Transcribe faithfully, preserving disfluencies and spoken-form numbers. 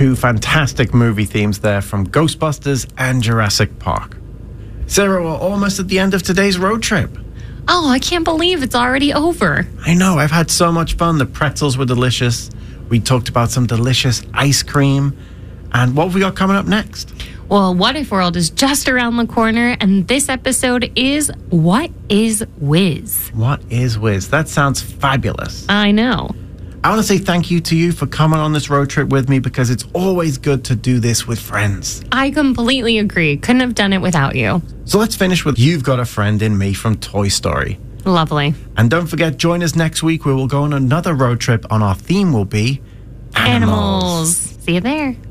Two fantastic movie themes there from Ghostbusters and Jurassic Park. Sarah, we're almost at the end of today's road trip. Oh, I can't believe it's already over. I know, I've had so much fun. The pretzels were delicious. We talked about some delicious ice cream. And what have we got coming up next? Well, What If World is just around the corner, and this episode is What is Wiz? What is Wiz? That sounds fabulous. I know. I want to say thank you to you for coming on this road trip with me, because it's always good to do this with friends. I completely agree. Couldn't have done it without you. So let's finish with You've Got a Friend in Me from Toy Story. Lovely. And don't forget, join us next week where we'll go on another road trip, and our theme will be animals. Animals. See you there.